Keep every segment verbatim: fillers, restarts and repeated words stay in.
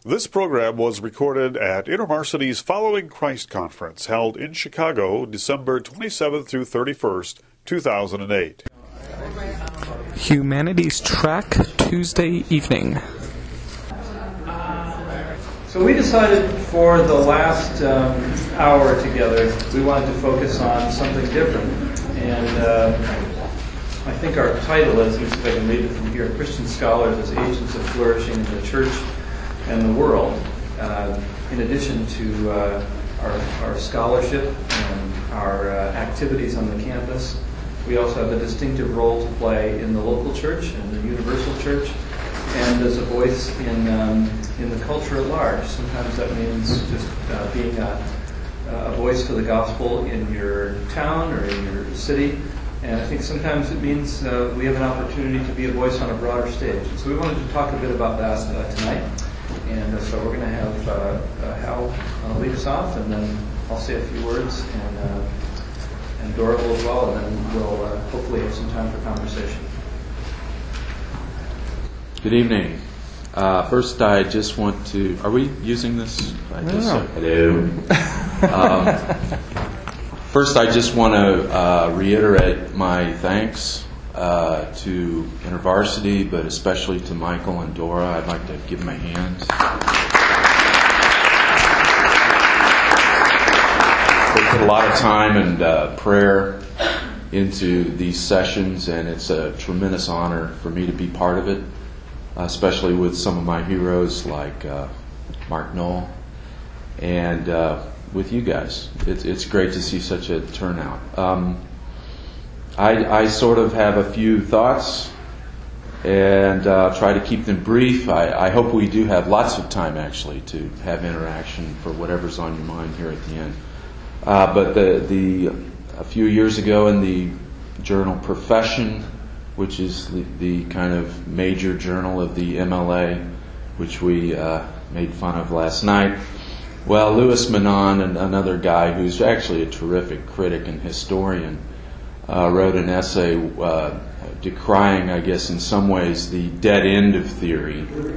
This program was recorded at InterVarsity's Following Christ Conference, held in Chicago, December twenty-seventh through thirty-first, two thousand eight. Humanities Track, Tuesday evening. So we decided for the last um, hour together, we wanted to focus on something different. And uh, I think our title is, let me see if I can read it from here, Christian Scholars as Agents of Flourishing in the Church and the World. Uh, in addition to uh, our, our scholarship and our uh, activities on the campus, we also have a distinctive role to play in the local church and the universal church, and as a voice in um, in the culture at large. Sometimes that means just uh, being a, a voice for the gospel in your town or in your city. And I think sometimes it means uh, we have an opportunity to be a voice on a broader stage. And so we wanted to talk a bit about that uh, tonight. And uh, so we're going to have uh, uh, Hal uh, lead us off, and then I'll say a few words, and uh, and Dora will as well, and then we'll uh, hopefully have some time for conversation. Good evening. Uh, first, I just want to... Are we using this? I just, No. Hello. um, first, I just want to uh, reiterate my thanks uh, to InterVarsity, but especially to Michael and Dora. I'd like to give them a hand. They put a lot of time and uh, prayer into these sessions, and it's a tremendous honor for me to be part of it, especially with some of my heroes like uh, Mark Knoll, and uh, with you guys. It's, it's great to see such a turnout. Um, I, I sort of have a few thoughts, and uh, try to keep them brief. I, I hope we do have lots of time, actually, to have interaction for whatever's on your mind here at the end. Uh, but the, the a few years ago in the journal Profession, which is the, the kind of major journal of the M L A, which we uh, made fun of last night. Well, Louis Menand, and another guy who's actually a terrific critic and historian, uh, wrote an essay uh, decrying, I guess, in some ways, the dead end of theory,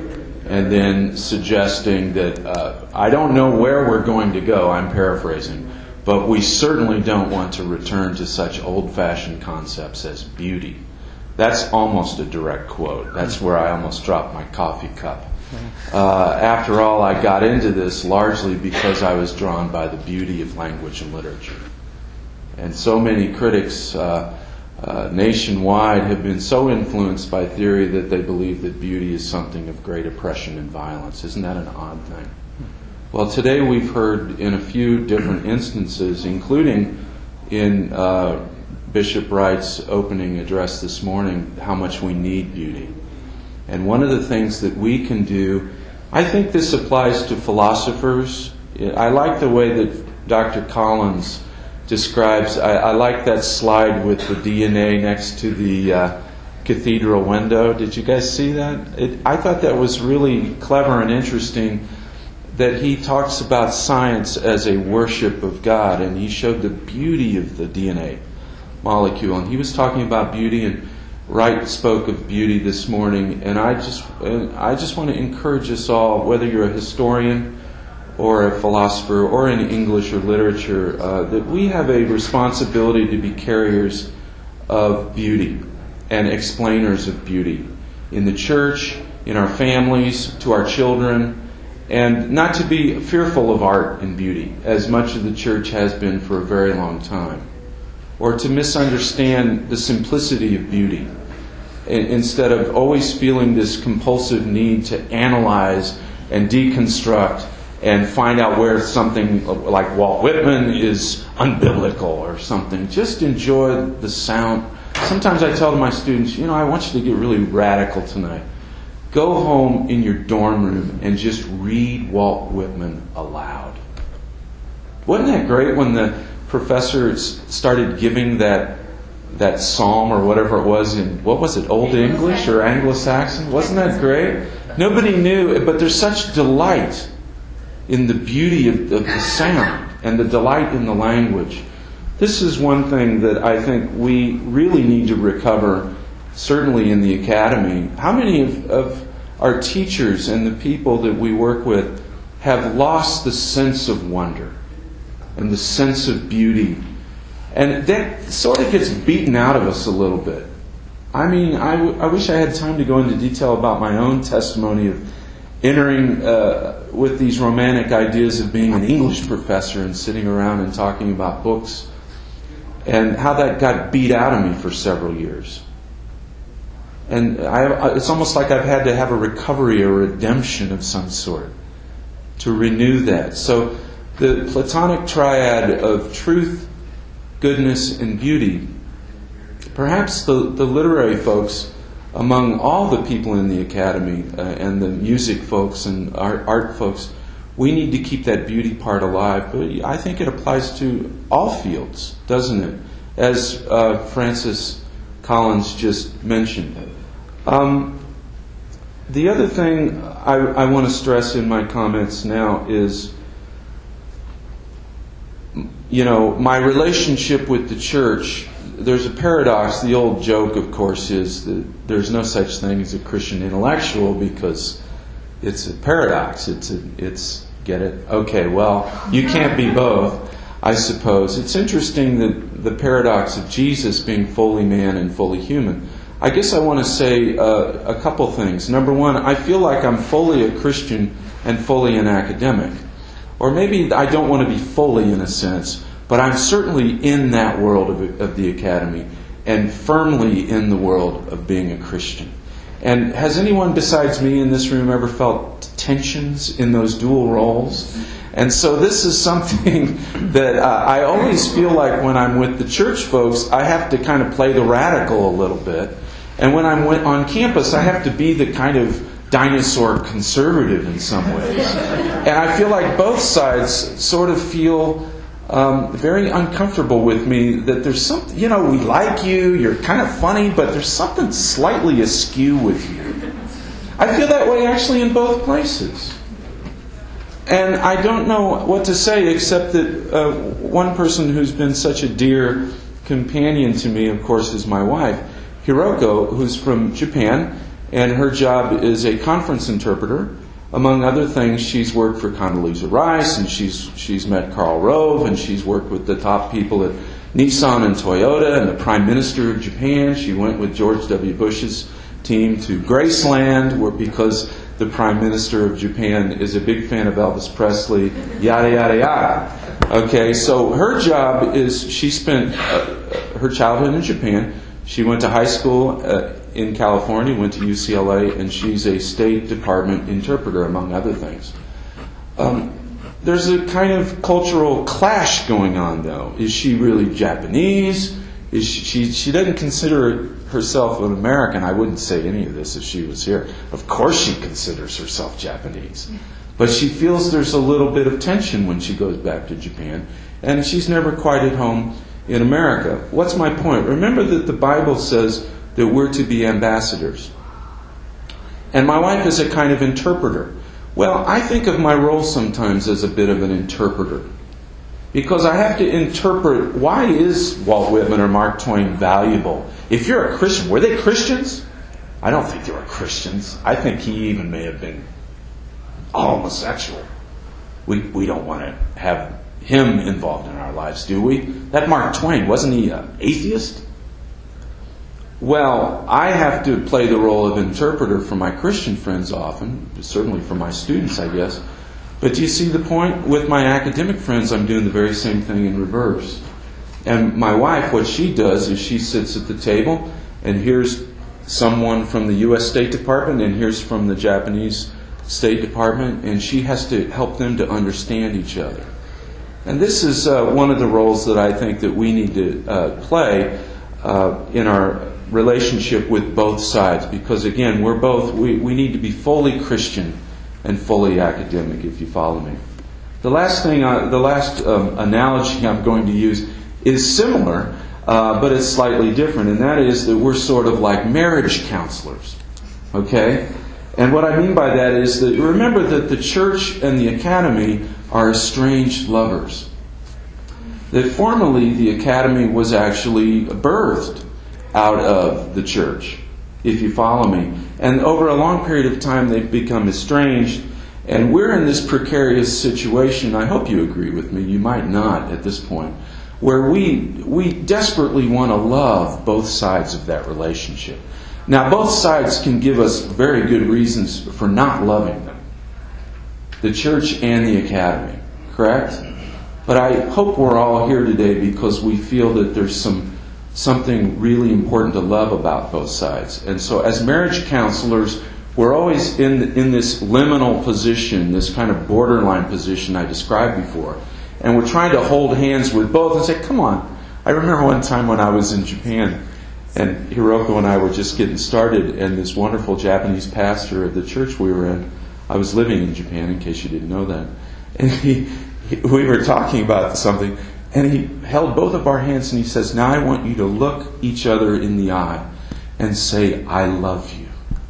and then suggesting that uh, I don't know where we're going to go, I'm paraphrasing, but we certainly don't want to return to such old-fashioned concepts as beauty. That's almost a direct quote. That's where I almost dropped my coffee cup. Uh, after all, I got into this largely because I was drawn by the beauty of language and literature. And so many critics uh, uh, nationwide have been so influenced by theory that they believe that beauty is something of great oppression and violence. Isn't that an odd thing? Well, today we've heard in a few different instances, including in uh, Bishop Wright's opening address this morning, how much we need beauty. And one of the things that we can do, I think this applies to philosophers. I like the way that Doctor Collins describes, I, I like that slide with the D N A next to the uh, cathedral window. Did you guys see that? It, I thought that was really clever and interesting, that he talks about science as a worship of God, and he showed the beauty of the D N A molecule. And he was talking about beauty, and Wright spoke of beauty this morning. And I just, I just want to encourage us all, whether you're a historian or a philosopher or in English or literature, uh, that we have a responsibility to be carriers of beauty and explainers of beauty in the church, in our families, to our children. And not to be fearful of art and beauty, as much of the church has been for a very long time. Or to misunderstand the simplicity of beauty, instead of always feeling this compulsive need to analyze and deconstruct and find out where something like Walt Whitman is unbiblical or something. Just enjoy the sound. Sometimes I tell my students, you know, I want you to get really radical tonight. Go home in your dorm room and just read Walt Whitman aloud. Wasn't that great when the professor started giving that that psalm or whatever it was in, what was it, Old English or Anglo-Saxon? Wasn't that great? Nobody knew, but there's such delight in the beauty of, of the sound and the delight in the language. This is one thing that I think we really need to recover, certainly in the academy. How many of, of our teachers and the people that we work with have lost the sense of wonder and the sense of beauty. And that sort of gets beaten out of us a little bit. I mean, I, w- I wish I had time to go into detail about my own testimony of entering uh, with these romantic ideas of being an English professor and sitting around and talking about books, and how that got beat out of me for several years. And I, it's almost like I've had to have a recovery or redemption of some sort to renew that. So the Platonic triad of truth, goodness, and beauty, perhaps the, the literary folks among all the people in the academy uh, and the music folks and art, art folks, we need to keep that beauty part alive. But I think it applies to all fields, doesn't it? As uh, Francis Collins just mentioned. Um, the other thing I, I want to stress in my comments now is, you know, my relationship with the church. There's a paradox. The old joke, of course, is that there's no such thing as a Christian intellectual because it's a paradox. It's a, it's get it? Okay, well, you can't be both, I suppose. It's interesting that the paradox of Jesus being fully man and fully human. I guess I want to say uh, a couple things. Number one, I feel like I'm fully a Christian and fully an academic. Or maybe I don't want to be fully in a sense, but I'm certainly in that world of, of the academy and firmly in the world of being a Christian. And has anyone besides me in this room ever felt tensions in those dual roles? And so this is something that uh, I always feel like when I'm with the church folks, I have to kind of play the radical a little bit. And when I'm on campus, I have to be the kind of dinosaur conservative in some ways. And I feel like both sides sort of feel um, very uncomfortable with me, that there's something, you know, we like you, you're kind of funny, but there's something slightly askew with you. I feel that way actually in both places. And I don't know what to say except that uh, one person who's been such a dear companion to me, of course, is my wife, Hiroko, who's from Japan, and her job is a conference interpreter. Among other things, she's worked for Condoleezza Rice, and she's she's met Karl Rove, and she's worked with the top people at Nissan and Toyota, and the Prime Minister of Japan. She went with George W. Bush's team to Graceland, where because the Prime Minister of Japan is a big fan of Elvis Presley, yada, yada, yada. Okay, so her job is, she spent uh, her childhood in Japan. She went to high school uh, in California, went to U C L A, and she's a State Department interpreter, among other things. Um, there's a kind of cultural clash going on, though. Is she really Japanese? Is she, she, she doesn't consider herself an American. I wouldn't say any of this if she was here. Of course she considers herself Japanese. But she feels there's a little bit of tension when she goes back to Japan. And she's never quite at home in America. What's my point? Remember that the Bible says that we're to be ambassadors. And my wife is a kind of interpreter. Well, I think of my role sometimes as a bit of an interpreter. Because I have to interpret, why is Walt Whitman or Mark Twain valuable? If you're a Christian, were they Christians? I don't think they were Christians. I think he even may have been homosexual. We we don't want to have him involved in our lives, do we? That Mark Twain, wasn't he an atheist? Well, I have to play the role of interpreter for my Christian friends often, certainly for my students, I guess. But do you see the point? With my academic friends, I'm doing the very same thing in reverse. And my wife, what she does is she sits at the table, and here's someone from the U S State Department, and here's from the Japanese State Department, and she has to help them to understand each other. And this is uh, one of the roles that I think that we need to uh, play uh, in our relationship with both sides. Because again, we're both, we, we need to be fully Christian and fully academic, if you follow me. The last thing, I, the last um, analogy I'm going to use is similar, uh, but it's slightly different, and that is that we're sort of like marriage counselors. Okay? And what I mean by that is that remember that the church and the academy are estranged lovers. That formerly the academy was actually birthed out of the church, if you follow me. And over a long period of time, they've become estranged. And we're in this precarious situation, I hope you agree with me, you might not at this point, where we we desperately want to love both sides of that relationship. Now, both sides can give us very good reasons for not loving them. The church and the academy, correct? But I hope we're all here today because we feel that there's some something really important to love about both sides. And so as marriage counselors, we're always in in this liminal position, this kind of borderline position I described before. And we're trying to hold hands with both and say, come on. I remember one time when I was in Japan, and Hiroko and I were just getting started, and this wonderful Japanese pastor of the church we were in, I was living in Japan, in case you didn't know that, and he, he we were talking about something, and he held both of our hands and he says, now I want you to look each other in the eye and say, I love you.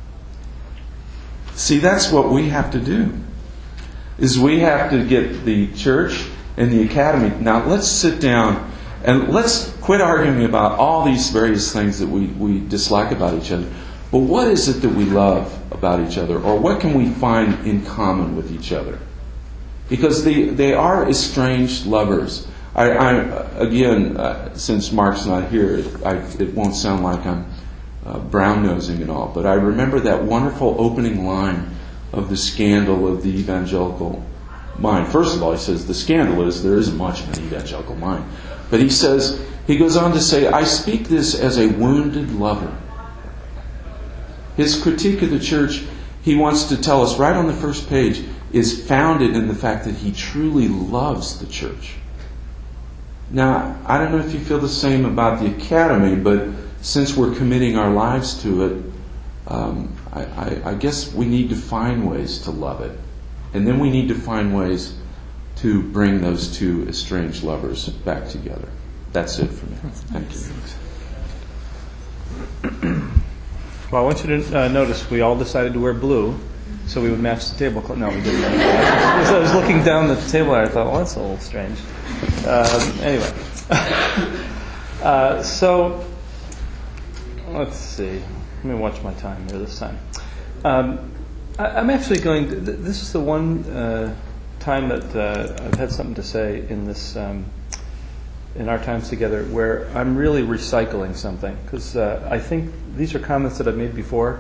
See, that's what we have to do, is we have to get the church and the academy. Now let's sit down and let's quit arguing about all these various things that we, we dislike about each other. But what is it that we love about each other? Or what can we find in common with each other? Because they, they are estranged lovers. I, I again, uh, since Mark's not here, it, I, it won't sound like I'm uh, brown-nosing and all, but I remember that wonderful opening line of The Scandal of the Evangelical Mind. First of all, he says, the scandal is there isn't much of an evangelical mind. But he says, he goes on to say, I speak this as a wounded lover. His critique of the church, he wants to tell us right on the first page, is founded in the fact that he truly loves the church. Now, I don't know if you feel the same about the academy, but since we're committing our lives to it, um, I, I, I guess we need to find ways to love it. And then we need to find ways to bring those two estranged lovers back together. That's it for me. Thank you. Well, I want you to uh, notice we all decided to wear blue, so we would match the tablecloth. No, we didn't. As I was looking down the table, I thought, well, that's a little strange. Um, anyway. uh, so, let's see. Let me watch my time here this time. Um, I, I'm actually going to, th- this is the one uh, time that uh, I've had something to say in this, um, in our times together, where I'm really recycling something, because uh, I think these are comments that I've made before,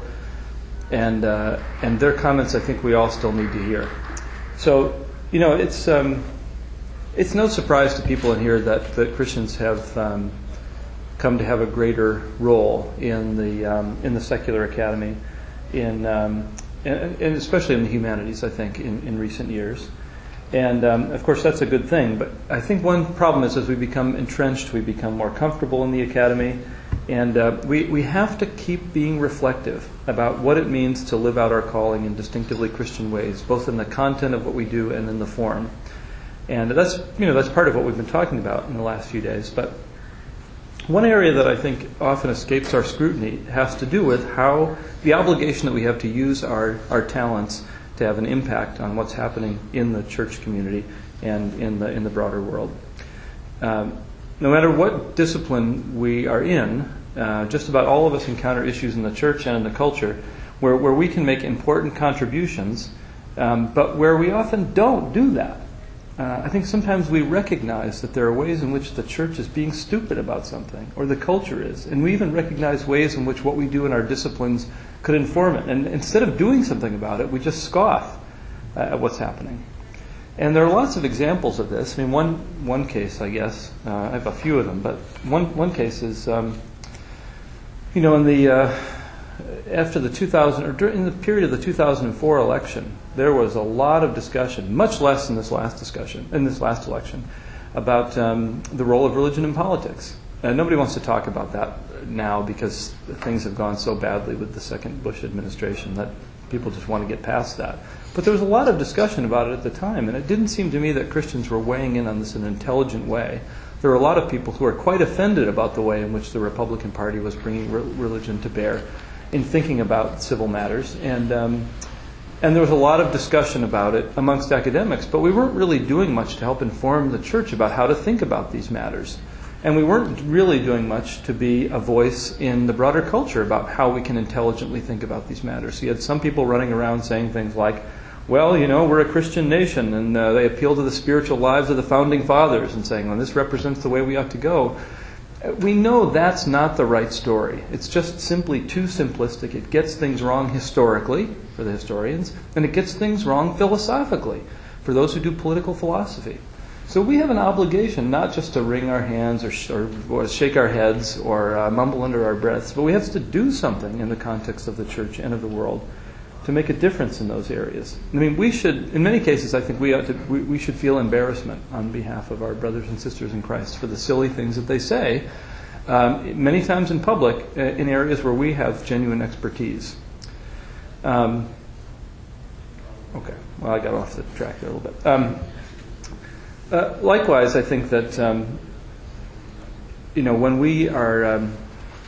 and uh, and they're comments I think we all still need to hear. So, you know, it's um, it's no surprise to people in here that, that Christians have um, come to have a greater role in the um, in the secular academy, in um, and, and especially in the humanities, I think, in, in recent years. And, um, of course, that's a good thing. But I think one problem is as we become entrenched, we become more comfortable in the academy. And uh, we, we have to keep being reflective about what it means to live out our calling in distinctively Christian ways, both in the content of what we do and in the form. And that's, you know, that's part of what we've been talking about in the last few days. But one area that I think often escapes our scrutiny has to do with how the obligation that we have to use our, our talents to have an impact on what's happening in the church community and in the in the broader world. Um, no matter what discipline we are in, uh, just about all of us encounter issues in the church and in the culture where, where we can make important contributions, um, but where we often don't do that. Uh, I think sometimes we recognize that there are ways in which the church is being stupid about something, or the culture is, and we even recognize ways in which what we do in our disciplines could inform it. And instead of doing something about it, we just scoff uh, at what's happening. And there are lots of examples of this. I mean, one one case, I guess, uh, I have a few of them, but one one case is, um, you know, in the uh, after the two thousand or during the period of the two thousand four election, there was a lot of discussion, much less in this last discussion, in this last election, about um, the role of religion in politics. Uh, nobody wants to talk about that now because things have gone so badly with the second Bush administration that people just want to get past that. But there was a lot of discussion about it at the time, and it didn't seem to me that Christians were weighing in on this in an intelligent way. There were a lot of people who were quite offended about the way in which the Republican Party was bringing re- religion to bear in thinking about civil matters, and um, and there was a lot of discussion about it amongst academics, but we weren't really doing much to help inform the church about how to think about these matters. And we weren't really doing much to be a voice in the broader culture about how we can intelligently think about these matters. So you had some people running around saying things like, well, you know, we're a Christian nation, and uh, they appeal to the spiritual lives of the founding fathers and saying, well, this represents the way we ought to go. We know that's not the right story. It's just simply too simplistic. It gets things wrong historically, for the historians, and it gets things wrong philosophically, for those who do political philosophy. So we have an obligation not just to wring our hands or, sh- or, or shake our heads or uh, mumble under our breaths, but we have to do something in the context of the church and of the world to make a difference in those areas. I mean, we should, in many cases, I think we ought to, we, we should feel embarrassment on behalf of our brothers and sisters in Christ for the silly things that they say, um, many times in public, uh, in areas where we have genuine expertise. Um, okay, well, I got off the track there a little bit. Um, uh, likewise, I think that, um, you know, when we are, um,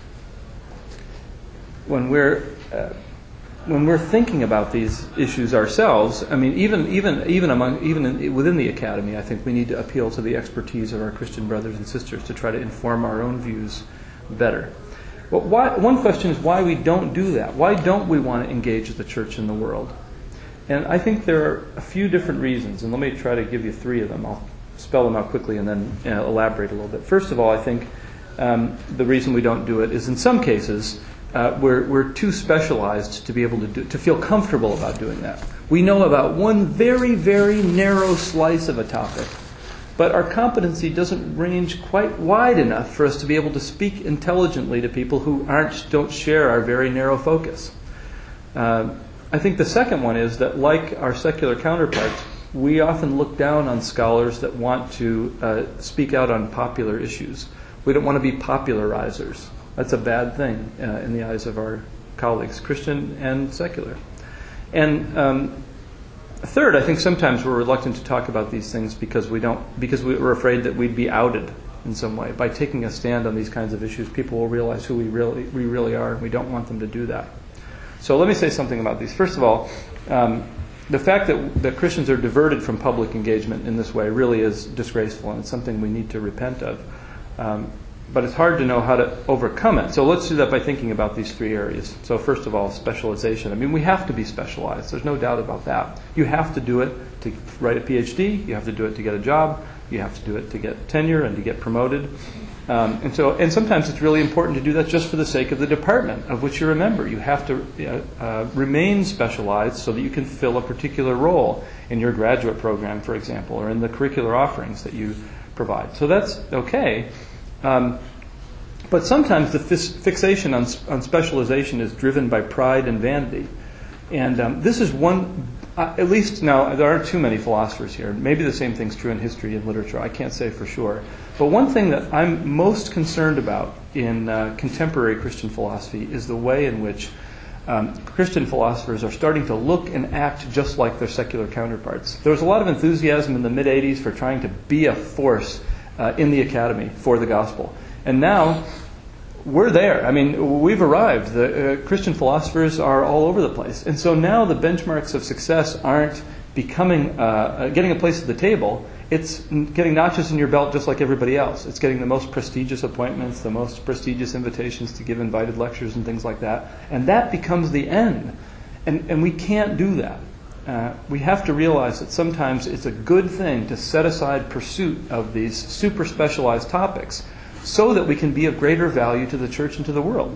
when we're, uh, When we're thinking about these issues ourselves, I mean, even even even among even in, within the academy, I think we need to appeal to the expertise of our Christian brothers and sisters to try to inform our own views better. But why, one question is why we don't do that. Why don't we want to engage the church in the world? And I think there are a few different reasons, and let me try to give you three of them. I'll spell them out quickly and then uh, elaborate a little bit. First of all, I think um, the reason we don't do it is in some cases. Uh, we're, we're too specialized to be able to do, to feel comfortable about doing that. We know about one very, very narrow slice of a topic, but our competency doesn't range quite wide enough for us to be able to speak intelligently to people who aren't don't share our very narrow focus. Uh, I think the second one is that, like our secular counterparts, we often look down on scholars that want to uh, speak out on popular issues. We don't want to be popularizers. That's a bad thing uh, in the eyes of our colleagues, Christian and secular. And um, third, I think sometimes we're reluctant to talk about these things because we don't, because we're afraid that we'd be outed in some way. By taking a stand on these kinds of issues, people will realize who we really we really are, and we don't want them to do that. So let me say something about these. First of all, um, the fact that, that Christians are diverted from public engagement in this way really is disgraceful, and it's something we need to repent of. Um, But it's hard to know how to overcome it. So let's do that by thinking about these three areas. So first of all, specialization. I mean, we have to be specialized. There's no doubt about that. You have to do it to write a P H D. You have to do it to get a job. You have to do it to get tenure and to get promoted. Um, and so, and sometimes it's really important to do that just for the sake of the department of which you're a member. You have to uh, uh, remain specialized so that you can fill a particular role in your graduate program, for example, or in the curricular offerings that you provide. So that's okay. Um, but sometimes the fis- fixation on, on specialization is driven by pride and vanity. And um, this is one, uh, at least now, there aren't too many philosophers here. Maybe the same thing's true in history and literature. I can't say for sure. But one thing that I'm most concerned about in uh, contemporary Christian philosophy is the way in which um, Christian philosophers are starting to look and act just like their secular counterparts. There was a lot of enthusiasm in the mid-eighties for trying to be a force Uh, in the academy for the gospel. And now we're there. I mean, we've arrived. The uh, Christian philosophers are all over the place. And so now the benchmarks of success aren't becoming, uh, getting a place at the table. It's getting notches in your belt just like everybody else. It's getting the most prestigious appointments, the most prestigious invitations to give invited lectures and things like that. And that becomes the end. And, and we can't do that. Uh, we have to realize that sometimes it's a good thing to set aside pursuit of these super specialized topics so that we can be of greater value to the church and to the world.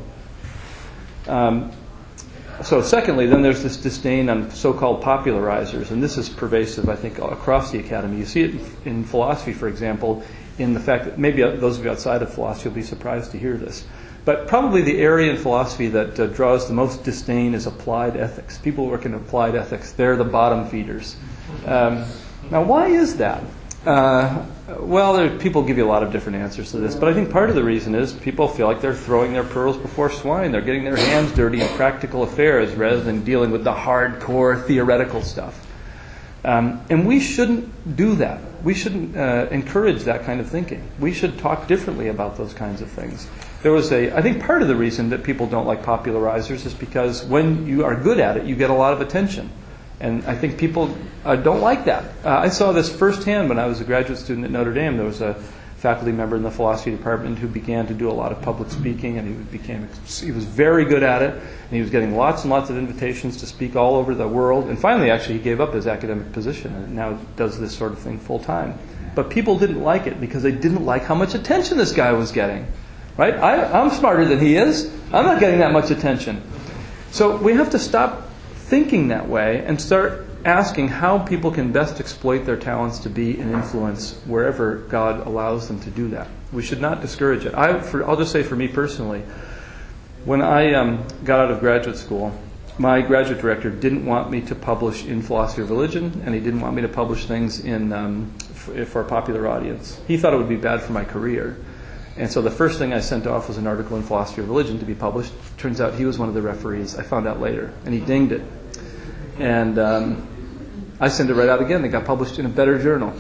Um, so secondly, then there's this disdain on so-called popularizers, and this is pervasive, I think, across the academy. You see it in philosophy, for example, in the fact that maybe those of you outside of philosophy will be surprised to hear this. But probably the area in philosophy that uh, draws the most disdain is applied ethics. People who work in applied ethics, they're the bottom feeders. Um, now, why is that? Uh, well, there, people give you a lot of different answers to this, but I think part of the reason is people feel like they're throwing their pearls before swine. They're getting their hands dirty in practical affairs rather than dealing with the hardcore theoretical stuff. Um, and we shouldn't do that. We shouldn't uh, encourage that kind of thinking. We should talk differently about those kinds of things. There was a, I think part of the reason that people don't like popularizers is because when you are good at it, you get a lot of attention. And I think people uh, don't like that. Uh, I saw this firsthand when I was a graduate student at Notre Dame. There was a faculty member in the philosophy department who began to do a lot of public speaking, and he became he was very good at it, and he was getting lots and lots of invitations to speak all over the world. And finally, actually, he gave up his academic position and now does this sort of thing full time. But people didn't like it because they didn't like how much attention this guy was getting. Right? I, I'm smarter than he is. I'm not getting that much attention. So we have to stop thinking that way and start asking how people can best exploit their talents to be an influence wherever God allows them to do that. We should not discourage it. I, for, I'll just say for me personally, when I um, got out of graduate school, my graduate director didn't want me to publish in philosophy of religion, and he didn't want me to publish things in um, f- for a popular audience. He thought it would be bad for my career. And so the first thing I sent off was an article in Philosophy of Religion to be published. Turns out he was one of the referees. I found out later, and he dinged it. And um, I sent it right out again. It got published in a better journal.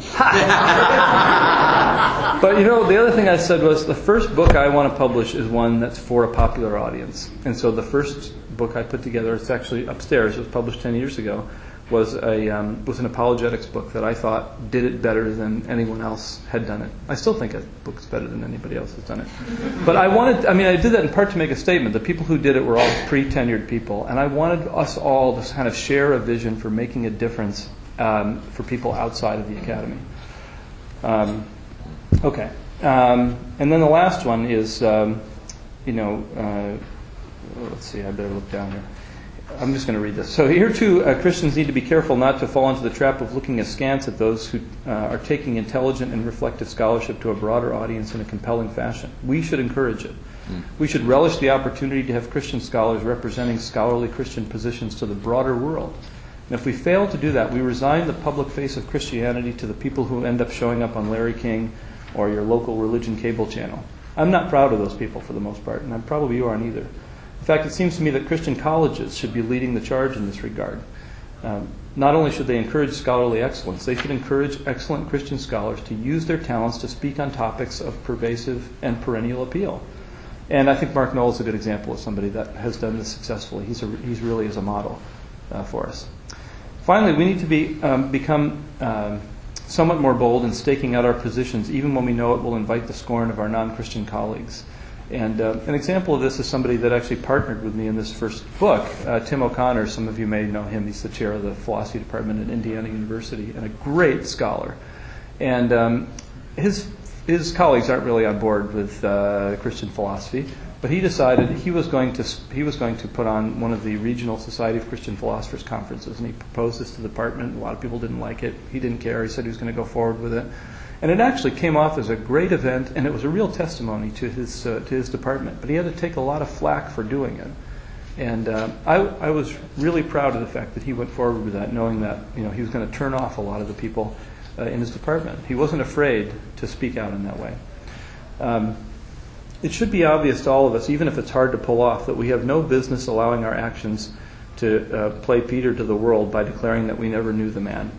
But, you know, the other thing I said was the first book I want to publish is one that's for a popular audience. And so the first book I put together, it's actually upstairs, it was published ten years ago, was a um, was an apologetics book that I thought did it better than anyone else had done it. I still think that book's better than anybody else has done it. But I wanted, I mean, I did that in part to make a statement. The people who did it were all pre-tenured people, and I wanted us all to kind of share a vision for making a difference um, for people outside of the academy. Um, okay. Um, and then the last one is, um, you know, uh, let's see, I better look down here. I'm just going to read this. So here too, uh, Christians need to be careful not to fall into the trap of looking askance at those who uh, are taking intelligent and reflective scholarship to a broader audience in a compelling fashion. We should encourage it. Mm. We should relish the opportunity to have Christian scholars representing scholarly Christian positions to the broader world. And if we fail to do that, we resign the public face of Christianity to the people who end up showing up on Larry King or your local religion cable channel. I'm not proud of those people for the most part, and I'm probably you aren't either. In fact, it seems to me that Christian colleges should be leading the charge in this regard. Um, not only should they encourage scholarly excellence, they should encourage excellent Christian scholars to use their talents to speak on topics of pervasive and perennial appeal. And I think Mark Knoll is a good example of somebody that has done this successfully. He's, a, he's really is a model uh, for us. Finally, we need to be um, become um, somewhat more bold in staking out our positions, even when we know it will invite the scorn of our non-Christian colleagues. And uh, an example of this is somebody that actually partnered with me in this first book, uh, Tim O'Connor. Some of you may know him. He's the chair of the philosophy department at Indiana University and a great scholar. And um, his his colleagues aren't really on board with uh, Christian philosophy, but he decided he was going to he was going to put on one of the regional Society of Christian Philosophers conferences, and he proposed this to the department. A lot of people didn't like it. He didn't care. He said he was going to go forward with it. And it actually came off as a great event, and it was a real testimony to his uh, to his department. But he had to take a lot of flack for doing it. And uh, I, I was really proud of the fact that he went forward with that, knowing that you know he was going to turn off a lot of the people uh, in his department. He wasn't afraid to speak out in that way. Um, it should be obvious to all of us, even if it's hard to pull off, that we have no business allowing our actions to uh, play Peter to the world by declaring that we never knew the man.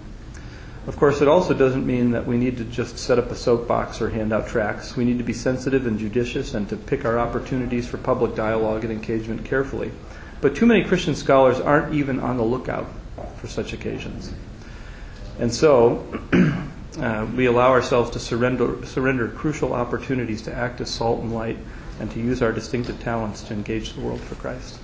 Of course, it also doesn't mean that we need to just set up a soapbox or hand out tracts. We need to be sensitive and judicious and to pick our opportunities for public dialogue and engagement carefully. But too many Christian scholars aren't even on the lookout for such occasions. And so uh, we allow ourselves to surrender, surrender crucial opportunities to act as salt and light and to use our distinctive talents to engage the world for Christ.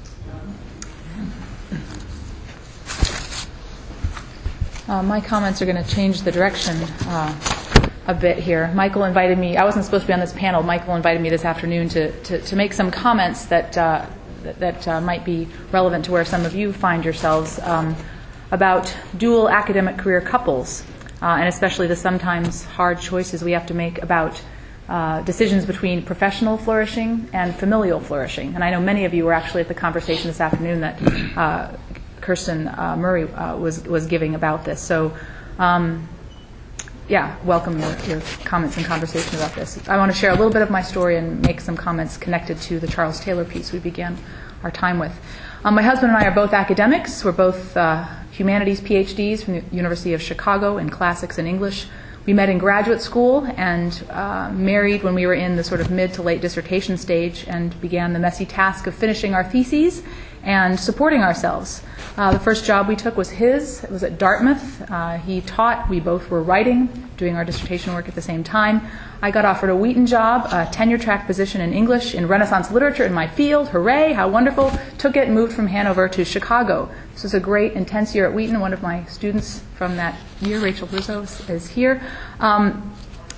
Uh, my comments are going to change the direction uh, a bit here. Michael invited me, I wasn't supposed to be on this panel, Michael invited me this afternoon to, to, to make some comments that uh, that, that uh, might be relevant to where some of you find yourselves um, about dual academic career couples, uh, and especially the sometimes hard choices we have to make about uh, decisions between professional flourishing and familial flourishing. And I know many of you were actually at the conversation this afternoon that uh, Kirsten uh, Murray uh, was was giving about this. So, um, yeah, welcome your, your comments and conversation about this. I want to share a little bit of my story and make some comments connected to the Charles Taylor piece we began our time with. Um, my husband and I are both academics. We're both uh, humanities P H Ds from the University of Chicago in classics and English. We met in graduate school and uh, married when we were in the sort of mid to late dissertation stage, and began the messy task of finishing our theses and supporting ourselves. Uh, the first job we took was his. It was at Dartmouth. Uh, he taught. We both were writing, doing our dissertation work at the same time. I got offered a Wheaton job, a tenure-track position in English in Renaissance literature in my field. Hooray, how wonderful. Took it and moved from Hanover to Chicago. This was a great, intense year at Wheaton. One of my students from that year, Rachel Rizzo, is here. Um,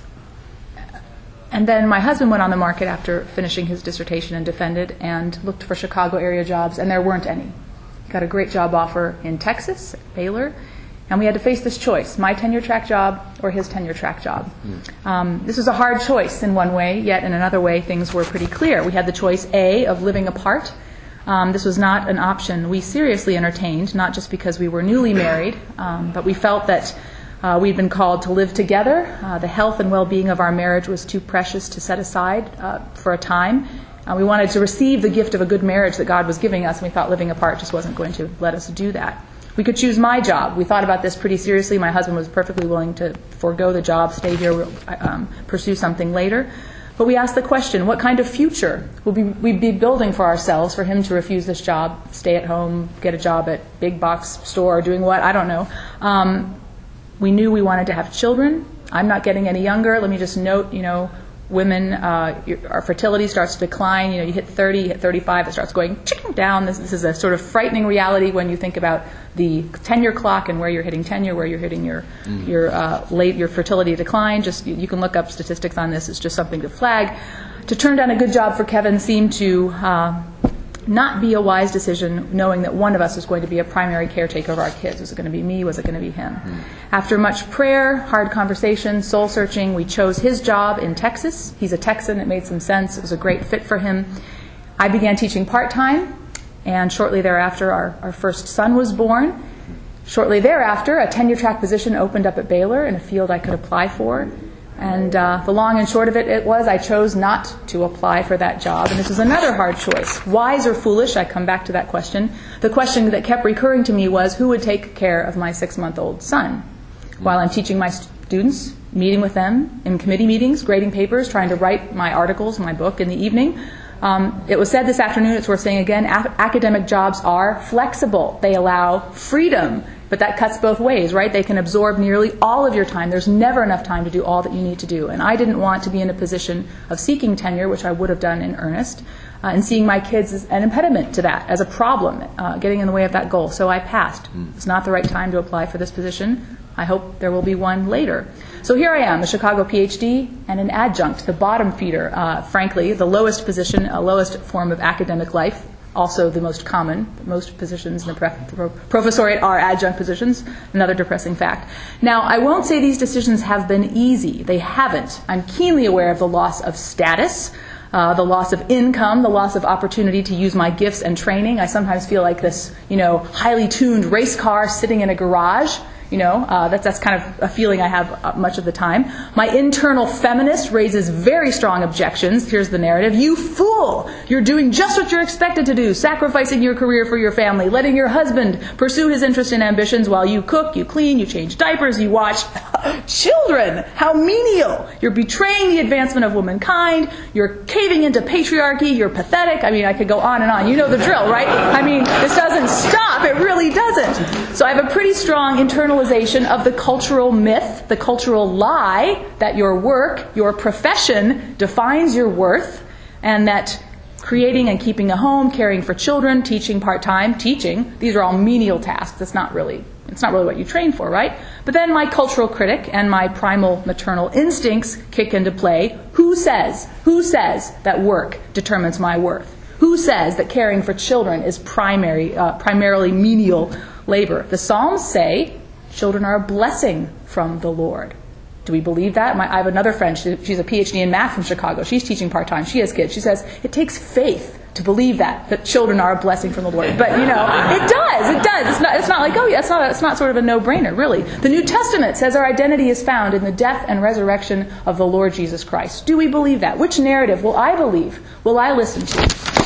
and then my husband went on the market after finishing his dissertation and defended, and looked for Chicago area jobs, and there weren't any. He got a great job offer in Texas, at Baylor, and we had to face this choice, my tenure-track job or his tenure-track job. Mm. Um, this was a hard choice in one way, yet in another way things were pretty clear. We had the choice, A, of living apart. Um, this was not an option we seriously entertained, not just because we were newly married, um, but we felt that uh, we'd been called to live together. Uh, the health and well-being of our marriage was too precious to set aside uh, for a time. Uh, we wanted to receive the gift of a good marriage that God was giving us, and we thought living apart just wasn't going to let us do that. We could choose my job. We thought about this pretty seriously. My husband was perfectly willing to forego the job, stay here, um, pursue something later. But we asked the question, what kind of future would we we'd be building for ourselves for him to refuse this job, stay at home, get a job at big box store, doing what? I don't know. Um, we knew we wanted to have children. I'm not getting any younger. Let me just note, you know, women, uh, your, our fertility starts to decline. You know, you hit thirty, you hit thirty-five, it starts going down. This, this is a sort of frightening reality when you think about the tenure clock and where you're hitting tenure, where you're hitting your mm. your uh, late your fertility decline. Just you, you can look up statistics on this. It's just something to flag. To turn down a good job for Kevin seemed to uh, not be a wise decision, knowing that one of us was going to be a primary caretaker of our kids. Was it going to be me? Was it going to be him? Mm. After much prayer, hard conversation, soul searching, we chose his job in Texas. He's a Texan. It made some sense. It was a great fit for him. I began teaching part-time, and shortly thereafter, our, our first son was born. Shortly thereafter, a tenure-track position opened up at Baylor in a field I could apply for. And uh, the long and short of it, it was I chose not to apply for that job. And this was another hard choice. Wise or foolish? I come back to that question. The question that kept recurring to me was, who would take care of my six-month-old son? While I'm teaching my students, meeting with them in committee meetings, grading papers, trying to write my articles, my book in the evening. Um, it was said this afternoon, it's worth saying again, a- academic jobs are flexible. They allow freedom. But that cuts both ways, right? They can absorb nearly all of your time. There's never enough time to do all that you need to do. And I didn't want to be in a position of seeking tenure, which I would have done in earnest, uh, and seeing my kids as an impediment to that, as a problem, uh, getting in the way of that goal. So I passed. It's not the right time to apply for this position. I hope there will be one later. So here I am, a Chicago P H D and an adjunct, the bottom feeder, uh, frankly, the lowest position, uh, lowest form of academic life. Also the most common. Most positions in the professoriate are adjunct positions. Another depressing fact. Now, I won't say these decisions have been easy. They haven't. I'm keenly aware of the loss of status, uh, the loss of income, the loss of opportunity to use my gifts and training. I sometimes feel like this, you know, highly tuned race car sitting in a garage. You know, uh, that's that's kind of a feeling I have uh, much of the time. My internal feminist raises very strong objections. Here's the narrative. You fool! You're doing just what you're expected to do, sacrificing your career for your family, letting your husband pursue his interests and ambitions while you cook, you clean, you change diapers, you watch children. How menial! You're betraying the advancement of womankind. You're caving into patriarchy. You're pathetic. I mean, I could go on and on. You know the drill, right? I mean, this doesn't stop. It really doesn't. So I have a pretty strong internal of the cultural myth, the cultural lie that your work, your profession defines your worth, and that creating and keeping a home, caring for children, teaching part-time, teaching, these are all menial tasks. It's not really, it's not really what you train for, right? But then my cultural critic and my primal maternal instincts kick into play. Who says, who says that work determines my worth? Who says that caring for children is primary, uh, primarily menial labor? The Psalms say children are a blessing from the Lord. Do we believe that? My, I have another friend, she, she's a P H D in math from Chicago. She's teaching part-time. She has kids. She says, it takes faith to believe that, that children are a blessing from the Lord. But, you know, it does. It does. It's not, it's not like, oh, yeah, it's not, a, it's not sort of a no-brainer, really. The New Testament says our identity is found in the death and resurrection of the Lord Jesus Christ. Do we believe that? Which narrative will I believe? Will I listen to?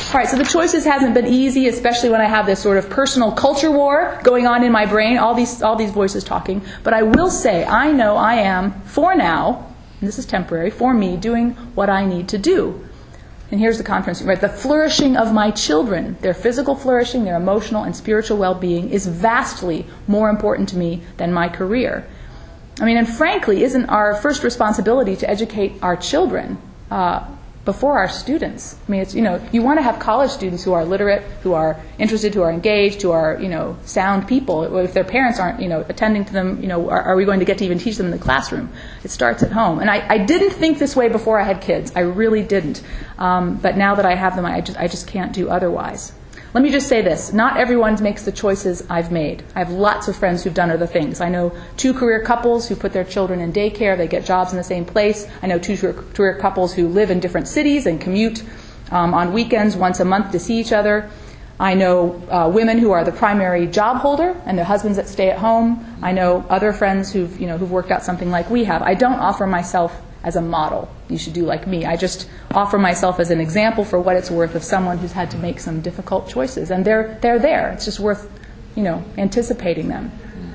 All right, so the choices hasn't been easy, especially when I have this sort of personal culture war going on in my brain, all these all these voices talking. But I will say, I know I am, for now, and this is temporary, for me, doing what I need to do. And here's the conference, right? The flourishing of my children, their physical flourishing, their emotional and spiritual well-being is vastly more important to me than my career. I mean, and frankly, isn't our first responsibility to educate our children uh, before our students? I mean, it's, you know, you want to have college students who are literate, who are interested, who are engaged, who are, you know, sound people. If their parents aren't, you know, attending to them, you know, are, are we going to get to even teach them in the classroom? It starts at home. And I, I didn't think this way before I had kids. I really didn't. Um, but now that I have them, I just, I just can't do otherwise. Let me just say this. Not everyone makes the choices I've made. I have lots of friends who've done other things. I know two career couples who put their children in daycare. They get jobs in the same place. I know two career couples who live in different cities and commute um, on weekends once a month to see each other. I know uh, women who are the primary job holder and their husbands that stay at home. I know other friends who've, you know, who've worked out something like we have. I don't offer myself as a model. You should do like me. I just offer myself as an example for what it's worth of someone who's had to make some difficult choices. And they're they're there. It's just worth, you know, anticipating them.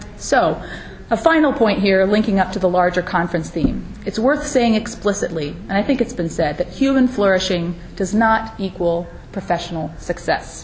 So, a final point here, linking up to the larger conference theme. It's worth saying explicitly, and I think it's been said, that human flourishing does not equal professional success.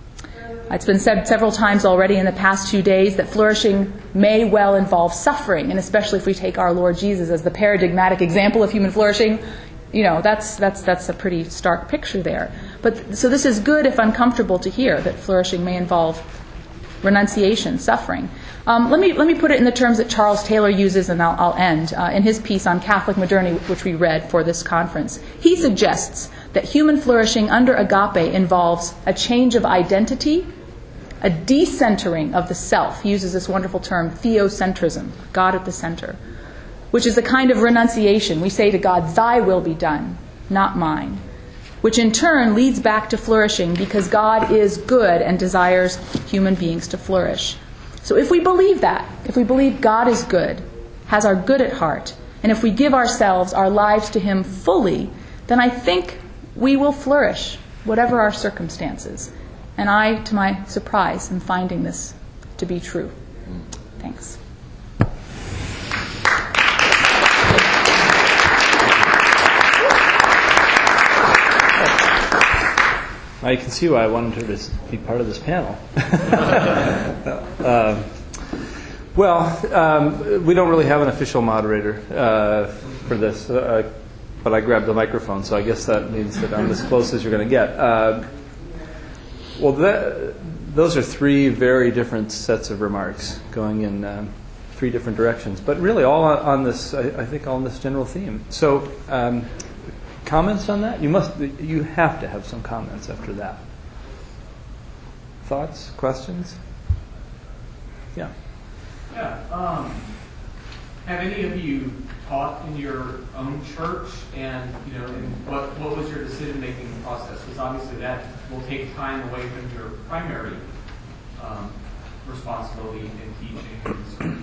It's been said several times already in the past few days that flourishing may well involve suffering, and especially if we take our Lord Jesus as the paradigmatic example of human flourishing, you know, that's that's that's a pretty stark picture there. But so this is good, if uncomfortable, to hear that flourishing may involve renunciation, suffering. Um, let me let me put it in the terms that Charles Taylor uses, and I'll, I'll end uh, in his piece on Catholic modernity, which we read for this conference. He suggests that human flourishing under agape involves a change of identity, a decentering of the self. He uses this wonderful term, theocentrism, God at the center, which is a kind of renunciation. We say to God, thy will be done, not mine, which in turn leads back to flourishing because God is good and desires human beings to flourish. So if we believe that, if we believe God is good, has our good at heart, and if we give ourselves, our lives to Him fully, then I think we will flourish, whatever our circumstances. And I, to my surprise, am finding this to be true. Thanks. Now you can see why I wanted her to be part of this panel. uh, well, um, we don't really have an official moderator uh, for this, uh, but I grabbed the microphone, so I guess that means that I'm as close as you're going to get. Uh, well, that, those are three very different sets of remarks going in um, three different directions, but really all on, on this, I, I think, all on this general theme. So, um, comments on that? You must, you have to have some comments after that. Thoughts, questions? Yeah. Yeah. Um, have any of you taught in your own church, and you know, and what what was your decision-making process? Because obviously that will take time away from your primary um, responsibility in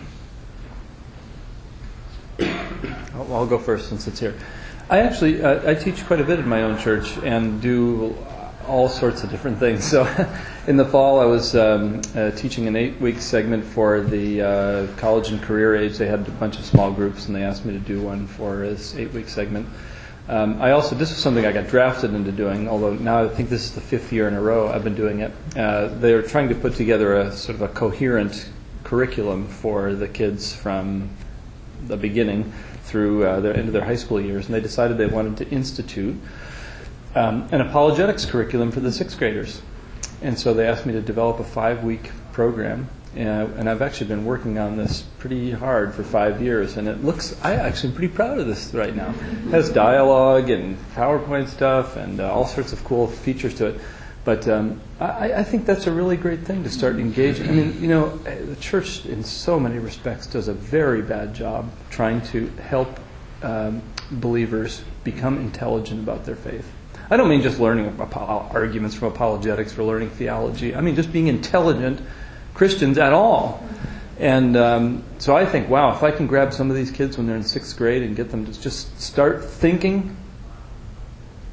teaching. I'll, I'll go first since it's here. I actually uh, I teach quite a bit in my own church and do all sorts of different things. So in the fall I was um, uh, teaching an eight-week segment for the uh, college and career age. They had a bunch of small groups and they asked me to do one for this eight-week segment. Um, I also, this was something I got drafted into doing, although now I think this is the fifth year in a row I've been doing it. Uh, they're trying to put together a sort of a coherent curriculum for the kids from the beginning through uh, their into their high school years, and they decided they wanted to institute um, an apologetics curriculum for the sixth graders. And so they asked me to develop a five-week program, and, and I've actually been working on this pretty hard for five years, and it looks, I actually am pretty proud of this right now. It has dialogue and PowerPoint stuff and uh, all sorts of cool features to it. But um, I, I think that's a really great thing to start engaging. I mean, you know, the church in so many respects does a very bad job trying to help um, believers become intelligent about their faith. I don't mean just learning about arguments from apologetics for learning theology. I mean just being intelligent Christians at all. And um, so I think, wow, if I can grab some of these kids when they're in sixth grade and get them to just start thinking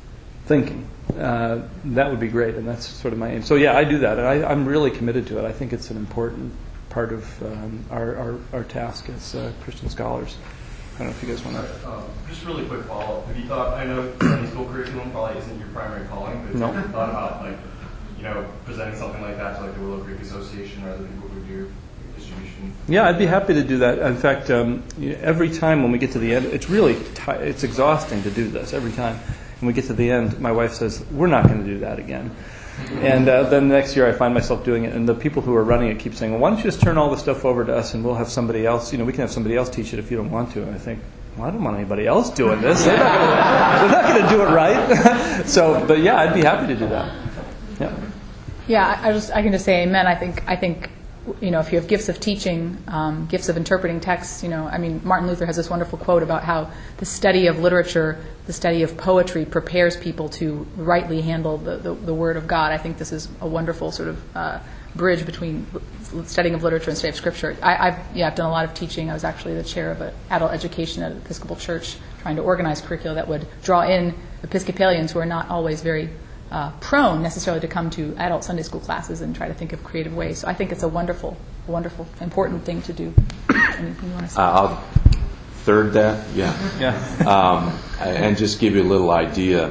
thinking. Uh, that would be great, and that's sort of my aim. So yeah, I do that, and I, I'm really committed to it. I think it's an important part of um, our, our, our task as uh, Christian scholars. I don't know if you guys want to... Um, just really quick follow-up. Have you thought, I know Sunday school curriculum probably isn't your primary calling, but No. have you thought about, like, you know, presenting something like that to, like, the Willow Creek Association or other people who do distribution? Yeah, I'd be happy to do that. In fact, um, every time when we get to the end, it's really, t- it's exhausting to do this every time. When we get to the end, my wife says, we're not going to do that again. And uh, then the next year I find myself doing it, and the people who are running it keep saying, well, why don't you just turn all the stuff over to us and we'll have somebody else, you know, we can have somebody else teach it if you don't want to. And I think, well, I don't want anybody else doing this. They're not going to do it right. So, but yeah, I'd be happy to do that. Yeah. Yeah, I just I can just say amen. I think I think you know if you have gifts of teaching, um, gifts of interpreting texts, you know, I mean Martin Luther has this wonderful quote about how the study of literature, the study of poetry, prepares people to rightly handle the, the, the Word of God. I think this is a wonderful sort of uh, bridge between studying of literature and study of Scripture. I, I've yeah I've done a lot of teaching. I was actually the chair of an adult education at an Episcopal church, trying to organize curricula that would draw in Episcopalians who are not always very Uh, prone necessarily to come to adult Sunday school classes and try to think of creative ways. So I think it's a wonderful, wonderful, important thing to do. Anything you want to say? Uh, I'll third that, yeah. Yeah. Um, and just give you a little idea.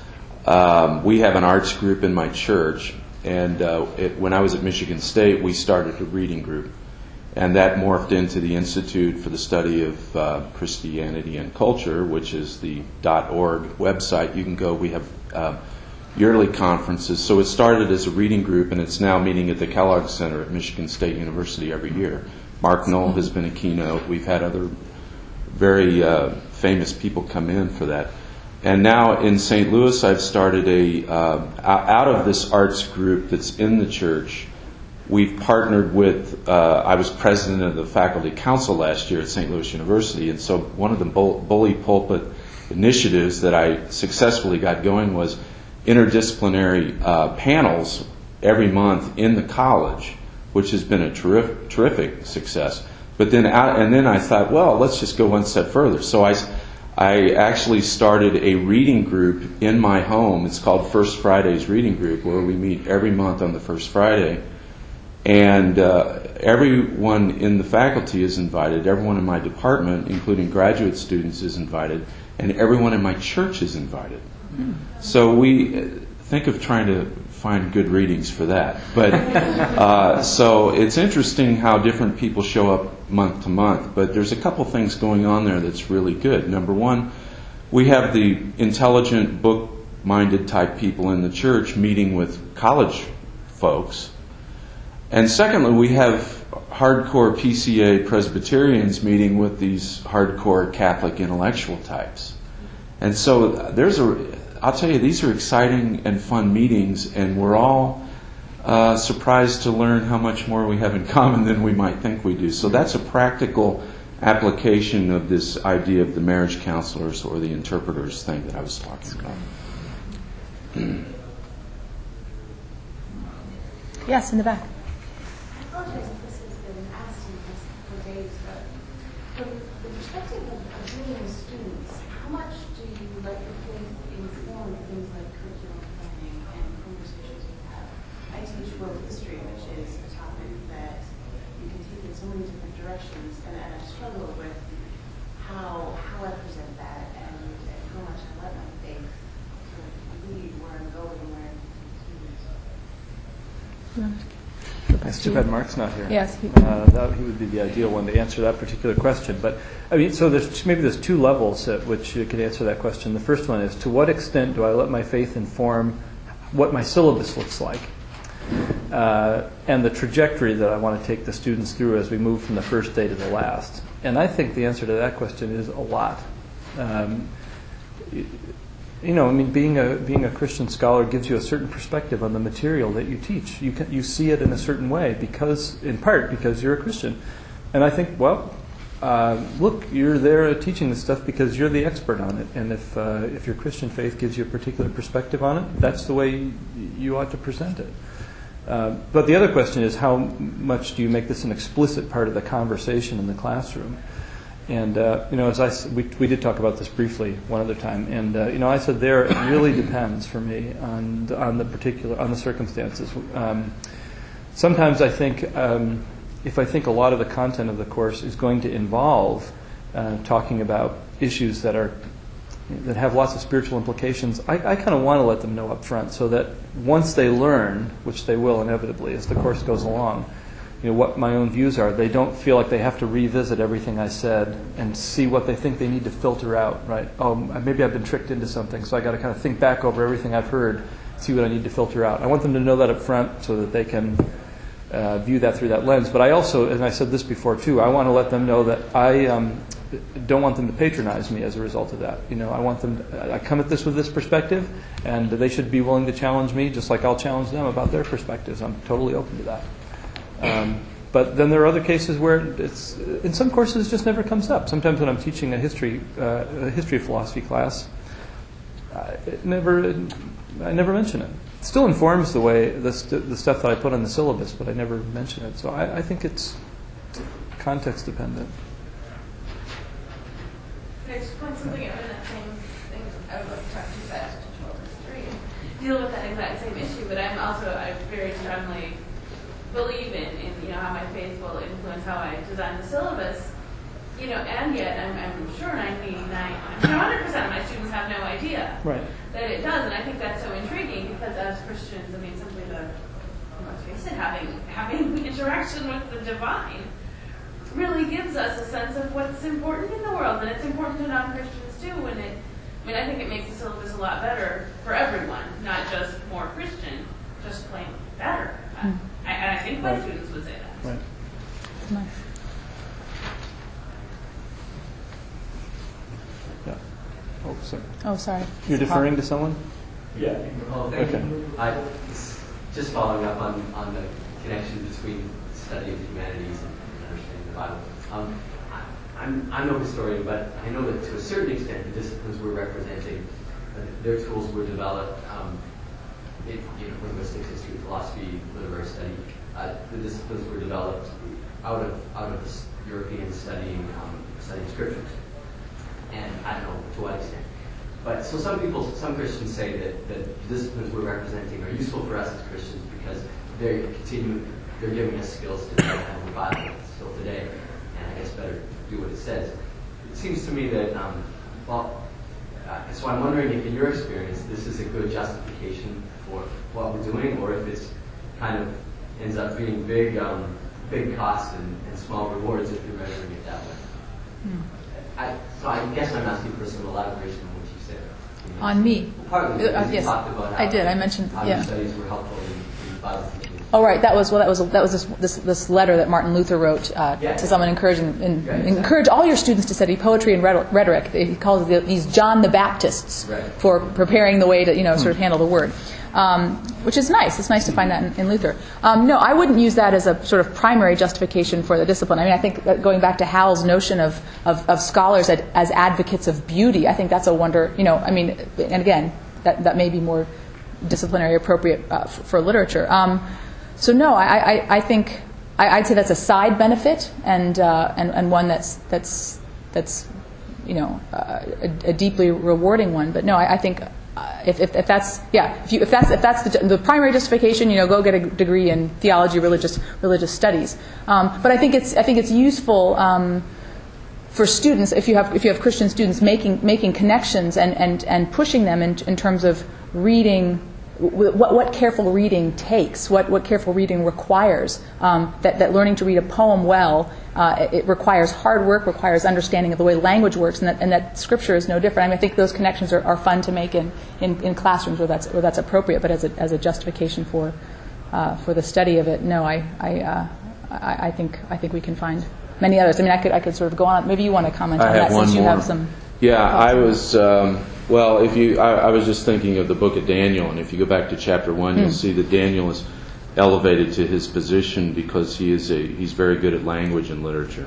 Um, we have an arts group in my church, and uh, it, when I was at Michigan State, we started a reading group. And that morphed into the Institute for the Study of uh, Christianity and Culture, which is the .org website. You can go, we have... Uh, yearly conferences. So it started as a reading group, and it's now meeting at the Kellogg Center at Michigan State University every year. Mark Knoll has been a keynote. We've had other very uh, famous people come in for that. And now in Saint Louis, I've started a, uh, out of this arts group that's in the church, we've partnered with, uh, I was president of the faculty council last year at Saint Louis University, and so one of the bull- bully pulpit initiatives that I successfully got going was interdisciplinary uh, panels every month in the college, which has been a terrific, terrific success. But then, I, and then I thought, well, let's just go one step further. So I, I actually started a reading group in my home. It's called First Fridays Reading Group, where we meet every month on the first Friday. And uh, everyone in the faculty is invited. Everyone in my department, including graduate students, is invited. And everyone in my church is invited. So we think of trying to find good readings for that. But uh, so it's interesting how different people show up month to month. But there's a couple things going on there that's really good. Number one, we have the intelligent, book-minded type people in the church meeting with college folks. And secondly, we have hardcore P C A Presbyterians meeting with these hardcore Catholic intellectual types. And so there's a, I'll tell you, these are exciting and fun meetings, and we're all uh, surprised to learn how much more we have in common than we might think we do. So that's a practical application of this idea of the marriage counselors or the interpreters thing that I was talking about. Yes, in the back. I apologize if this has been asked in the past couple of days, but from the perspective of dealing with students, how much do you let your faith inform things like curriculum planning and conversations you have? I teach world history, which is a topic that you can take in so many different directions, and, and I struggle with how how I present that and, and how much I let my faith sort of lead where I'm going and where I'm taking students. It's too bad Mark's not here. Yes. Uh, that, he would be the ideal one to answer that particular question. But I mean, so there's maybe there's two levels at which you could answer that question. The first one is, to what extent do I let my faith inform what my syllabus looks like, uh, and the trajectory that I want to take the students through as we move from the first day to the last? And I think the answer to that question is a lot. Um, You know, I mean, being a being a Christian scholar gives you a certain perspective on the material that you teach. You can, you see it in a certain way because, in part, because you're a Christian. And I think, well, uh, look, you're there teaching this stuff because you're the expert on it. And if uh, if your Christian faith gives you a particular perspective on it, that's the way you ought to present it. Uh, but the other question is, how much do you make this an explicit part of the conversation in the classroom? And uh, you know, as I s- we we did talk about this briefly one other time, and uh, you know, I said there it really depends for me on the, on the particular on the circumstances. Um, sometimes I think um, if I think a lot of the content of the course is going to involve uh, talking about issues that are that have lots of spiritual implications, I, I kind of want to let them know up front, so that once they learn, which they will inevitably as the course goes along, you know, what my own views are, they don't feel like they have to revisit everything I said and see what they think they need to filter out, right? Oh, maybe I've been tricked into something, so I got to kind of think back over everything I've heard, see what I need to filter out. I want them to know that up front so that they can uh, view that through that lens. But I also, and I said this before too, I want to let them know that I um, don't want them to patronize me as a result of that. You know, I want them to, I come at this with this perspective, and they should be willing to challenge me just like I'll challenge them about their perspectives. I'm totally open to that. Um, but then there are other cases where it's, in some courses it just never comes up. Sometimes when I'm teaching a history uh, a history of philosophy class, uh, it never it, I never mention it. It still informs the way the, st- the stuff that I put on the syllabus, but I never mention it. So I, I think it's context dependent. Can I just point something out in that same thing? I would love to talk too fast to twelve verse three. Deal with that exact same issue, but I'm also I very strongly believe in, in you know how my faith will influence how I design the syllabus, you know, and yet I'm, I'm sure ninety-nine, one hundred percent of my students have no idea right. that it does, and I think that's so intriguing because as Christians, I mean, simply the, let's face it, having having interaction with the divine really gives us a sense of what's important in the world, and it's important to non-Christians too. When it, I mean, I think it makes the syllabus a lot better for everyone, not just more Christian, just plain better. Mm. I, and I think my right. students would say that. Right. Nice. Yeah. Oh, sorry. Oh, sorry. You're deferring to someone? Yeah. Oh, thank okay. you. I, just following up on, on the connection between study of the humanities and understanding the Bible. Um, I, I'm, I'm no historian, but I know that to a certain extent the disciplines we're representing, uh, their tools were developed um, in you know, linguistics, history, philosophy, literary study. Uh, the disciplines were developed out of out of this European studying um, studying scriptures, and I don't know to what extent. But so some people, some Christians say that, that the disciplines we're representing are useful for us as Christians because they're continuing, they're giving us skills to handle the Bible still today, and I guess better do what it says. It seems to me that um, well, uh, so I'm wondering if in your experience this is a good justification for what we're doing, or if it's kind of ends up being big, um, big costs and, and small rewards if you're measuring it that way. Mm. I, so I guess I'm asking for some elaboration on what you said. You know, on me? Partly, uh, you yes, talked about how I did. I mentioned how yeah. your studies were helpful in, in Bible teaching. Oh, right. That was well. That was that was this this, this letter that Martin Luther wrote uh, yeah, to someone encouraging in, yeah, exactly. encourage all your students to study poetry and rhetoric. He calls it these John the Baptists right. for preparing the way to you know sort of handle the word, um, which is nice. It's nice to find that in, in Luther. Um, no, I wouldn't use that as a sort of primary justification for the discipline. I mean, I think that going back to Hal's notion of of, of scholars as, as advocates of beauty, I think that's a wonder. You know, I mean, and again, that that may be more disciplinary appropriate uh, for, for literature. Um, So no, I, I, I think I, I'd say that's a side benefit and uh, and and one that's that's that's you know uh, a, a deeply rewarding one. But no, I, I think uh, if, if if that's yeah if you if that's if that's the, the primary justification, you know, go get a degree in theology, religious religious studies. Um, but I think it's I think it's useful. Um, for students, if you have if you have Christian students making making connections and, and, and pushing them in, in terms of reading. What, what careful reading takes, what, what careful reading requires, um, that, that learning to read a poem well, uh, it requires hard work, requires understanding of the way language works, and that, and that Scripture is no different. I mean, I think those connections are, are fun to make in, in, in classrooms where that's where that's appropriate, but as a, as a justification for uh, for the study of it, no, I I, uh, I I think I think we can find many others. I mean, I could I could sort of go on. Maybe you want to comment I on have that one since you more. have some. Yeah, I was. Um, Well, if you, I, I was just thinking of the book of Daniel, and if you go back to chapter one, mm. you'll see that Daniel is elevated to his position because he is a he's very good at language and literature.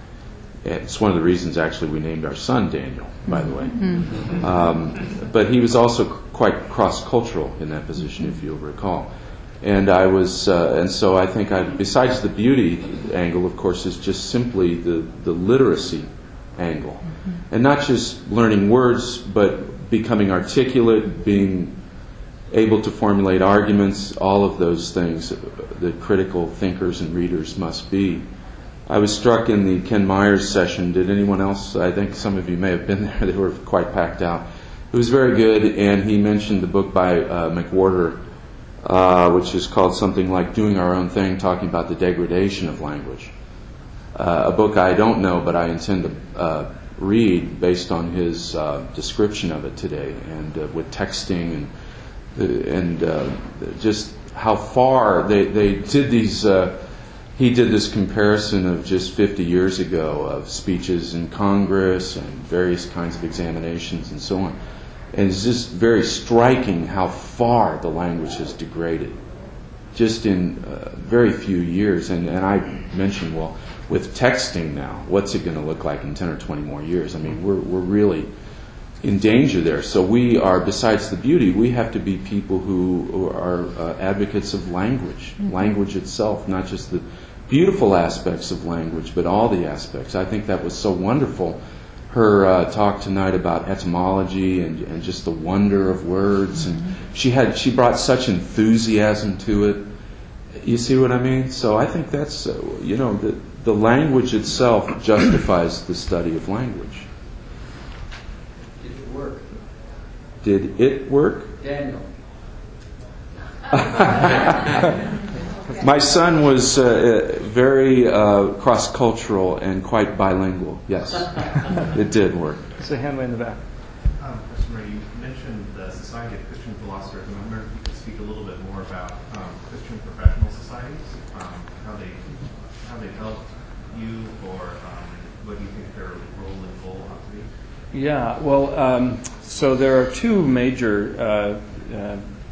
It's one of the reasons, actually, we named our son Daniel, by the way. Mm. Um, but he was also quite cross-cultural in that position, if you'll recall. And I was, uh, and so I think, I, besides the beauty angle, of course, is just simply the the literacy angle. Mm-hmm. And not just learning words, but becoming articulate, being able to formulate arguments, all of those things that critical thinkers and readers must be. I was struck in the Ken Myers session. Did anyone else? I think some of you may have been there. They were quite packed out. It was very good, and he mentioned the book by uh, McWhorter, uh, which is called something like Doing Our Own Thing, talking about the degradation of language. Uh, a book I don't know, but I intend to uh, read based on his uh, description of it today, and uh, with texting and uh, and uh, just how far they, they did these... Uh, He did this comparison of just fifty years ago of speeches in Congress and various kinds of examinations and so on. And it's just very striking how far the language has degraded just in uh, very few years. And, and I mentioned, well, with texting now, what's it going to look like in ten or twenty more years? I mean, we're, we're really in danger there. So we are, besides the beauty, we have to be people who, who are uh, advocates of language, mm-hmm. language itself, not just the beautiful aspects of language, but all the aspects. I think that was so wonderful, her uh, talk tonight about etymology and, and just the wonder of words. And she had she brought such enthusiasm to it. You see what I mean? So I think that's, uh, you know, the, the language itself justifies the study of language. Did it work? Did it work? Daniel. My son was uh, very uh, cross-cultural and quite bilingual. Yes, it did work. There's a hand way in the back. Um, Mister Murray, you mentioned the Society of Christian Philosophers, and I wonder if you could speak a little bit more about um, Christian professional societies, um, how they how they helped you, or um, what do you think their role and goal ought to be? Yeah, well, um, so there are two major uh, uh,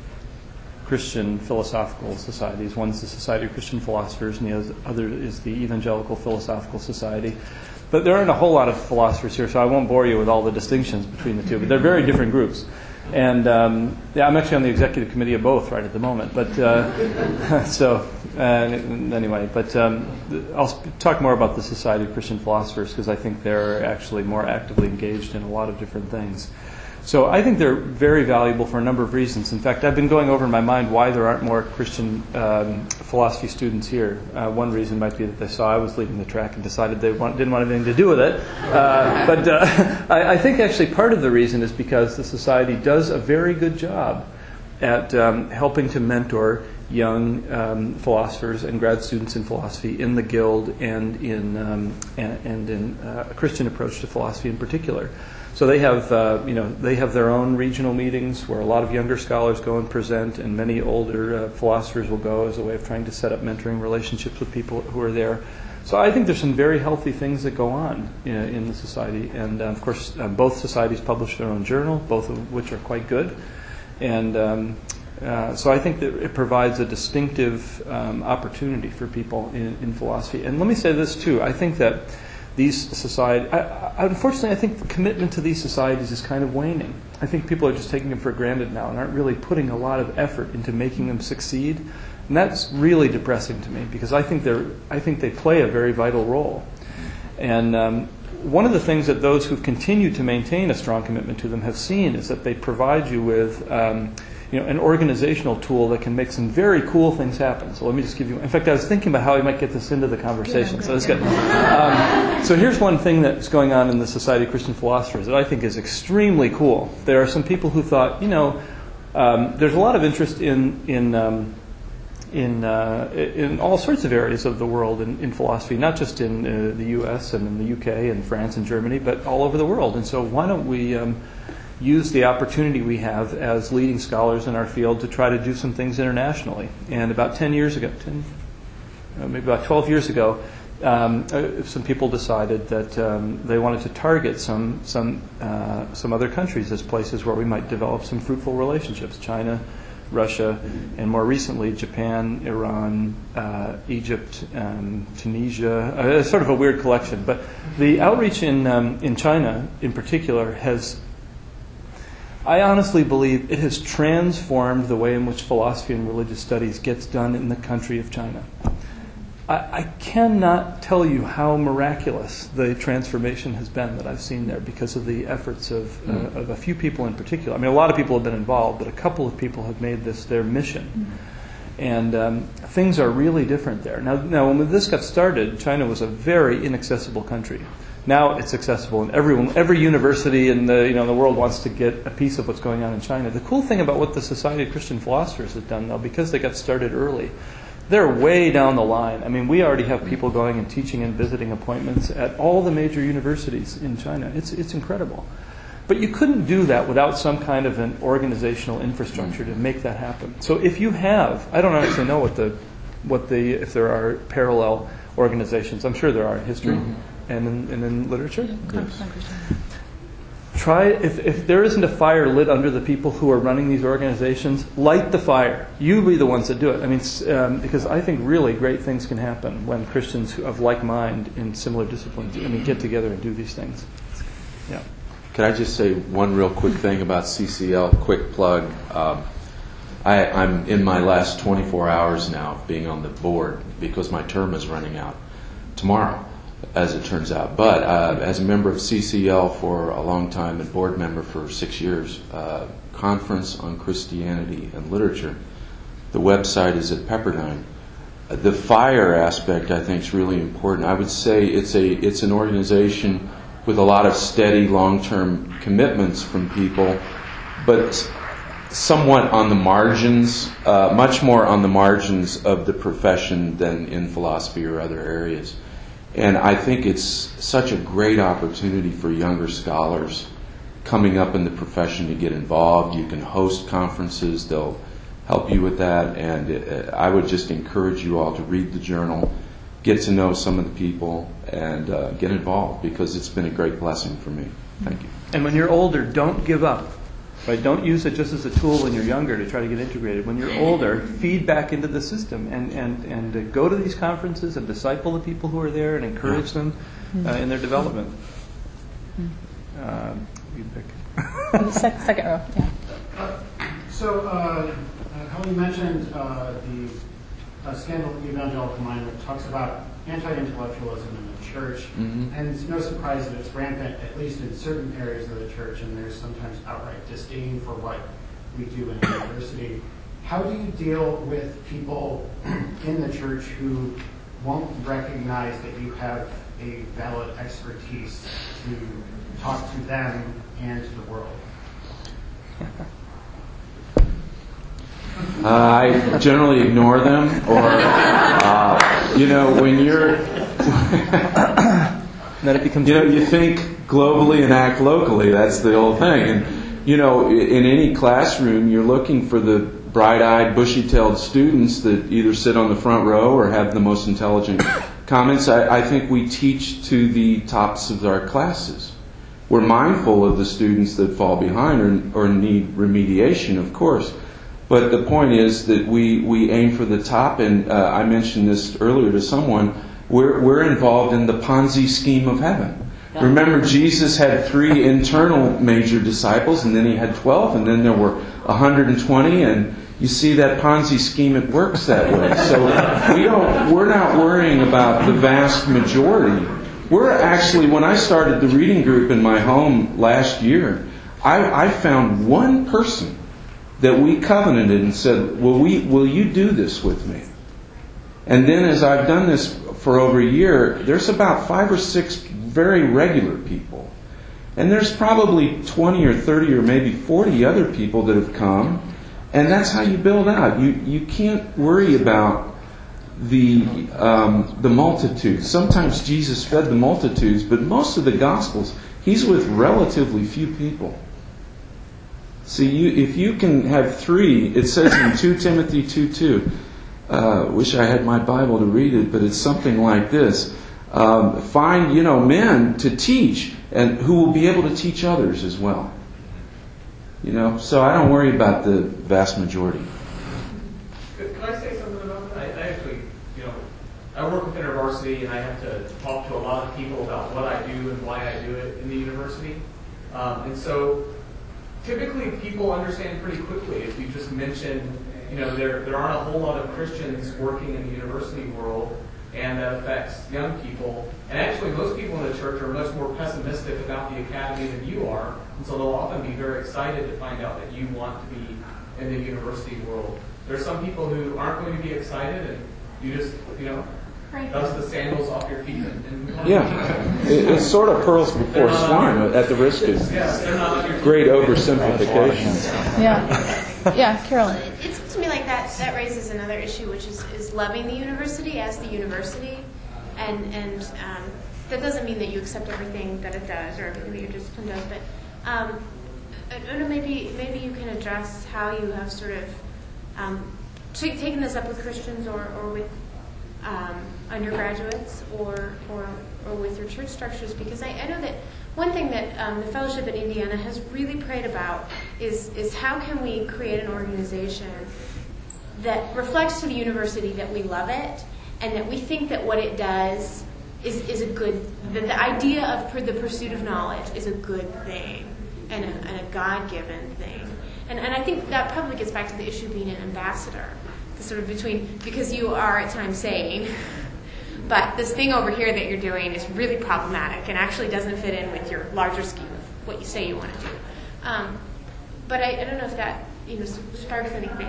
Christian philosophical societies. One's the Society of Christian Philosophers, and the other is the Evangelical Philosophical Society. But there aren't a whole lot of philosophers here, so I won't bore you with all the distinctions between the two. But they're very different groups. And um, yeah, I'm actually on the executive committee of both right at the moment. But uh, so uh, anyway, but um, I'll talk more about the Society of Christian Philosophers because I think they're actually more actively engaged in a lot of different things. So I think they're very valuable for a number of reasons. In fact, I've been going over in my mind why there aren't more Christian um, philosophy students here. Uh, one reason might be that they saw I was leading the track and decided they want, didn't want anything to do with it. Uh, but uh, I, I think actually part of the reason is because the society does a very good job at um, helping to mentor young um, philosophers and grad students in philosophy in the Guild and in um, and, and in uh, a Christian approach to philosophy in particular. So they have, uh, you know, they have their own regional meetings where a lot of younger scholars go and present, and many older uh, philosophers will go as a way of trying to set up mentoring relationships with people who are there. So I think there's some very healthy things that go on in, in the society, and uh, of course, uh, both societies publish their own journal, both of which are quite good, and um, uh, so I think that it provides a distinctive um, opportunity for people in, in philosophy. And let me say this too: I think that these societies, unfortunately, I think the commitment to these societies is kind of waning. I think people are just taking them for granted now and aren't really putting a lot of effort into making them succeed. And that's really depressing to me because I think they're, I think they play a very vital role. And um, one of the things that those who've continued to maintain a strong commitment to them have seen is that they provide you with um, you know, an organizational tool that can make some very cool things happen. So let me just give you... In fact, I was thinking about how I might get this into the conversation. So that's good. Um, so here's one thing that's going on in the Society of Christian Philosophers that I think is extremely cool. There are some people who thought, you know, um, there's a lot of interest in in um, in uh, in all sorts of areas of the world in, in philosophy, not just in uh, the U S and in the U K and France and Germany, but all over the world. And so why don't we... Um, use the opportunity we have as leading scholars in our field to try to do some things internationally. And about ten years ago, ten, uh, maybe about twelve years ago, um, uh, some people decided that um, they wanted to target some some uh, some other countries as places where we might develop some fruitful relationships. China, Russia, and more recently Japan, Iran, uh, Egypt, um, Tunisia. Uh, it's sort of a weird collection. But the outreach in um, in China in particular has, I honestly believe it has transformed the way in which philosophy and religious studies gets done in the country of China. I, I cannot tell you how miraculous the transformation has been that I've seen there because of the efforts of, uh, of a few people in particular. I mean, a lot of people have been involved, but a couple of people have made this their mission. And um, things are really different there. Now, now, when this got started, China was a very inaccessible country. Now it's accessible, and everyone, every university in the you know in the world wants to get a piece of what's going on in China. The cool thing about what the Society of Christian Philosophers has done, though, because they got started early, they're way down the line. I mean, we already have people going and teaching and visiting appointments at all the major universities in China. It's it's incredible. But you couldn't do that without some kind of an organizational infrastructure to make that happen. So if you have, I don't actually know what the, what the if there are parallel organizations. I'm sure there are in history mm-hmm. and, in, and in literature. Yes. Try, if, if there isn't a fire lit under the people who are running these organizations, light the fire. You be the ones that do it. I mean, um, because I think really great things can happen when Christians who of like mind in similar disciplines, I mean, get together and do these things. Yeah. Could I just say one real quick thing about C C L? Quick plug. Um, I, I'm in my last twenty-four hours now of being on the board because my term is running out tomorrow, as it turns out. But uh, as a member of C C L for a long time and board member for six years, uh, Conference on Christianity and Literature, the website is at Pepperdine. Uh, the FIRE aspect, I think, is really important. I would say it's a it's an organization with a lot of steady, long-term commitments from people, but somewhat on the margins, uh, much more on the margins of the profession than in philosophy or other areas. And I think it's such a great opportunity for younger scholars coming up in the profession to get involved. You can host conferences. They'll help you with that. And it, I would just encourage you all to read the journal, get to know some of the people, and uh, get involved, because it's been a great blessing for me. Thank you. And when you're older, don't give up. Right? Don't use it just as a tool when you're younger to try to get integrated. When you're older, feed back into the system and, and, and uh, go to these conferences and disciple the people who are there and encourage them uh, in their development. Uh, you pick. Second, second row, yeah. Uh, so, uh, uh, Helen, you mentioned uh, the uh, Scandal Evangelical Mind, which talks about anti-intellectualism in the church, mm-hmm. and it's no surprise that it's rampant, at least in certain areas of the church, and there's sometimes outright disdain for what we do in university. How do you deal with people in the church who won't recognize that you have a valid expertise to talk to them and to the world? Uh, I generally ignore them, or, uh, you know, when you're, then it becomes, you know, you think globally and act locally. That's the old thing. And, you know, in any classroom, you're looking for the bright-eyed, bushy-tailed students that either sit on the front row or have the most intelligent comments. I, I think we teach to the tops of our classes. We're mindful of the students that fall behind or, or need remediation, of course. But the point is that we, we aim for the top, and uh, I mentioned this earlier to someone, we're, we're involved in the Ponzi scheme of heaven. Remember, Jesus had three internal major disciples, and then he had twelve, and then there were one hundred twenty, and you see that Ponzi scheme, it works that way. So we don't, we're not worrying about the vast majority. We're actually, when I started the reading group in my home last year, I, I found one person that we covenanted and said, will we, will you do this with me? And then as I've done this for over a year, there's about five or six very regular people. And there's probably twenty or thirty or maybe forty other people that have come. And that's how you build out. You you can't worry about the um, the multitudes. Sometimes Jesus fed the multitudes, but most of the Gospels, he's with relatively few people. See, you, if you can have three, it says in Second Timothy two two, uh, wish I had my Bible to read it, but it's something like this. Um, find, you know, men to teach, and who will be able to teach others as well. You know, so I don't worry about the vast majority. Could, could I say something about that? I, I actually, you know, I work with InterVarsity, and I have to talk to a lot of people about what I do and why I do it in the university. Um, and so typically people understand pretty quickly if you just mention, you know, there there aren't a whole lot of Christians working in the university world, and that affects young people. And actually, most people in the church are much more pessimistic about the academy than you are, and so they'll often be very excited to find out that you want to be in the university world. There's some people who aren't going to be excited, and you just, you know, dust the sandals off your feet and, and move on. Yeah, it, it's sort of pearls before swine at the risk of yeah, great oversimplification. Yeah, yeah, Carolyn. It seems to me like that that raises another issue, which is, is loving the university as the university, and and um, that doesn't mean that you accept everything that it does or everything that your discipline does, but um, I don't know, maybe maybe you can address how you have sort of um, t- taken this up with Christians or, or with um, undergraduates or, or or with your church structures, because I, I know that one thing that um, the Fellowship at Indiana has really prayed about is is how can we create an organization that reflects to the university that we love it and that we think that what it does is, is a good, that the idea of per, the pursuit of knowledge is a good thing and a, and a God-given thing. And, and I think that probably gets back to the issue of being an ambassador, the sort of between, because you are at times saying, but this thing over here that you're doing is really problematic and actually doesn't fit in with your larger scheme of what you say you want to do. Um, but I, I don't know if that, you know, sparks anything.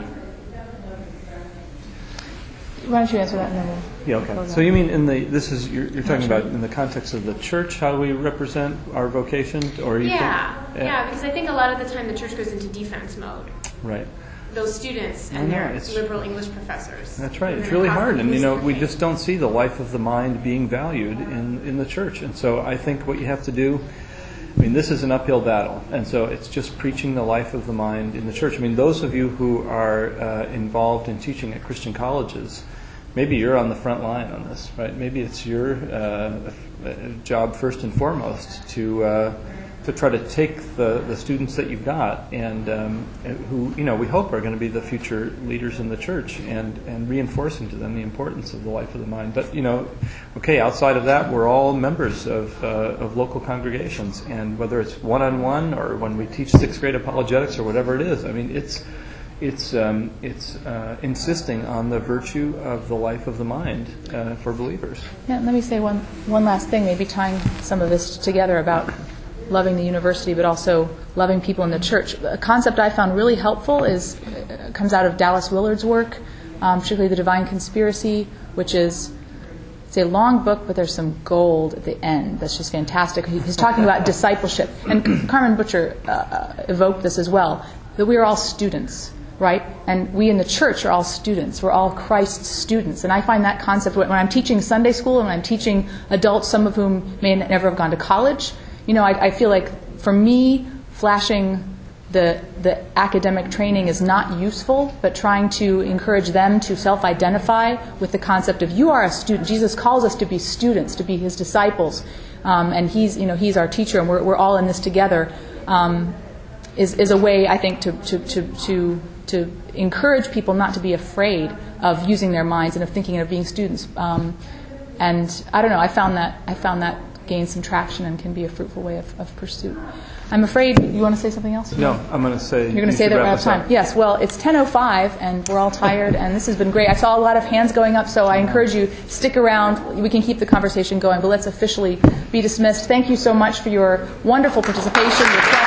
Why don't you answer that and then we'll... Yeah, okay. So you mean in the, this is, you're, you're talking about in the context of the church, how do we represent our vocation? Or you Yeah, think, yeah, yeah, because I think a lot of the time the church goes into defense mode. Right. Those students and know, their it's- liberal English professors. That's right. And It's they're really hard. And, you know, constantly we just don't see the life of the mind being valued in, in the church. And so I think what you have to do, I mean, this is an uphill battle. And so it's just preaching the life of the mind in the church. I mean, those of you who are uh, involved in teaching at Christian colleges, maybe you're on the front line on this, right? Maybe it's your uh, job first and foremost to uh, to try to take the, the students that you've got and um, who, you know, we hope are going to be the future leaders in the church and, and reinforcing to them the importance of the life of the mind. But, you know, okay, outside of that, we're all members of uh, of local congregations, and whether it's one-on-one or when we teach sixth grade apologetics or whatever it is, I mean, it's It's um, it's uh, insisting on the virtue of the life of the mind uh, for believers. Yeah, let me say one one last thing, maybe tying some of this together about loving the university, but also loving people in the church. A concept I found really helpful is uh, comes out of Dallas Willard's work, um, particularly The Divine Conspiracy, which is it's a long book, but there's some gold at the end that's just fantastic. He, he's talking about discipleship, and Carmen Butcher uh, evoked this as well, that we are all students. Right? And we in the church are all students. We're all Christ's students. And I find that concept, when I'm teaching Sunday school and I'm teaching adults, some of whom may never have gone to college, you know, I, I feel like for me, flashing the the academic training is not useful, but trying to encourage them to self-identify with the concept of you are a student. Jesus calls us to be students, to be his disciples. Um, and he's, you know, he's our teacher, and we're, we're all in this together, um, is, is a way, I think, to to to, to to encourage people not to be afraid of using their minds and of thinking and of being students. Um, and I don't know, I found that I found that gains some traction and can be a fruitful way of, of pursuit. I'm afraid, you want to say something else? No, I'm going to say... You're going to say that we're out of time. Yes, well, it's ten oh five and we're all tired, and this has been great. I saw a lot of hands going up, so I encourage you, stick around. We can keep the conversation going, but let's officially be dismissed. Thank you so much for your wonderful participation, your